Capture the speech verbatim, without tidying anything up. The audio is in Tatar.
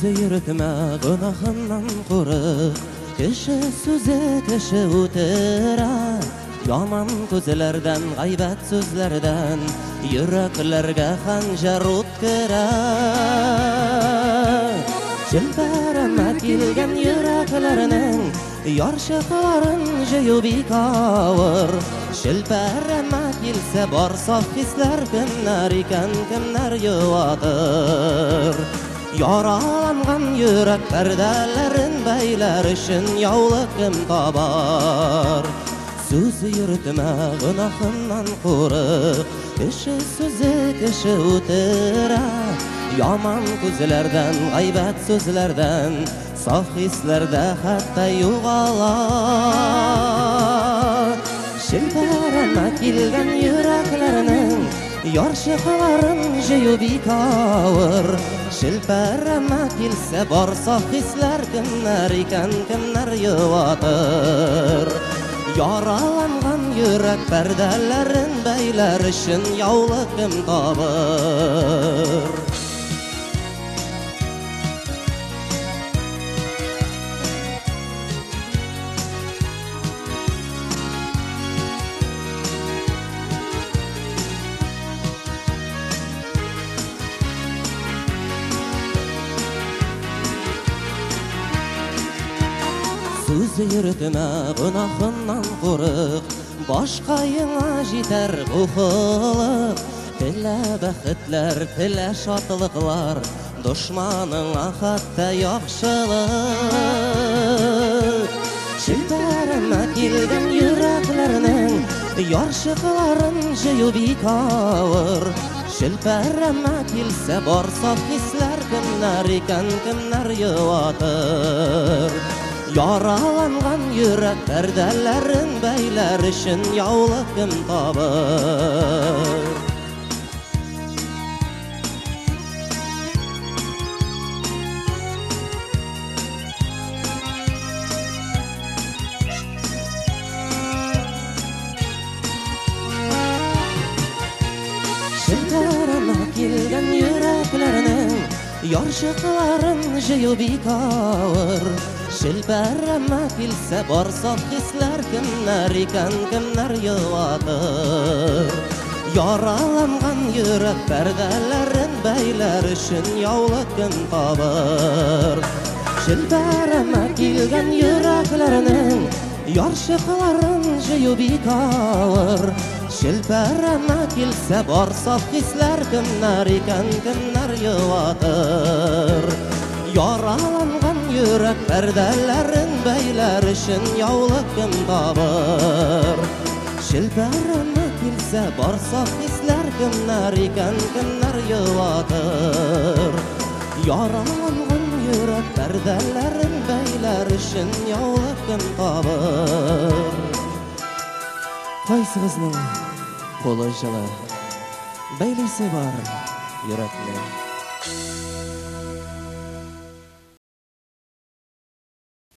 Сөзі үйретме гынахынан құрық, кіші сөзі кіші өтіра. Яман көзілерден, ғайбәт сөзлерден, Йөрәкләргә ханжар үткерә. Шелпәрәмә килгән йөрәкләрнең яршыкларын җыю бик авыр. Шелпәрәмә килсә бар саф хисләр, кемнәр икән, кемнәр юатыр. Яраланган йөрәк пәрдәләрен бәйләр өчен яулык кем табар. Сүзі йөртмә гынахыннан курык, кеше сүзе кеше үтерә. Яман күзләрдән, ғайбәт сүзләрдән, саф хисләрдә хәтта югала. Шелпәрәмә килгән йөрәкләрнең яршыкларын җыю бик авыр. Шелпәрәмә килсә бар саф хисләр, кемнәр икән, кемнәр юатыр. Яраланган йөрәк пәрдәләрен бәйләр өчен яулык кем табыр. Сүзі йөртмә гынахыннан курык, башкаеңа җитәр бу холык. Телә бәхетләр, телә шатлыклар, дошманыңа хәтта яхшылык. Шелпәрәмә килгән йөрәкләрнең яршыкларын җыю бик авыр. Шелпәрәмә килсә бар саф хисләр, кемнәр икән, кемнәр юатыр. Яраланган йөрәк пәрдәләрен бәйләр өчен яулык кем табыр. Шелпәрәмә килгән йөрәкләрнең яршыкларын җыю бик авыр. Шелпәрәмә килсә бар саф хисләр, кемнәр икән, кемнәр юатыр. Яраланган йөрәк пәрдәләрен бәйләр өчен яулык кем табыр. Шелпәрәмә килгән йөрәкләрнең яршыкларын җыю бик авыр. Шелпәрәмә килсә бар саф хисләр, кемнәр икән, кемнәр юатыр. Яраланган йөрәк пәрдәләрен бәйләр өчен яулык кем табыр. Шелпәрәмә килсә бар саф хисләр, кемнәр икән, кемнәр юатыр. Яраланган йөрәк пәрдәләрен бәйләр өчен яулык кем табыр. Кайсыгызның кулы җылы, бәйлисе бар йөрәкне.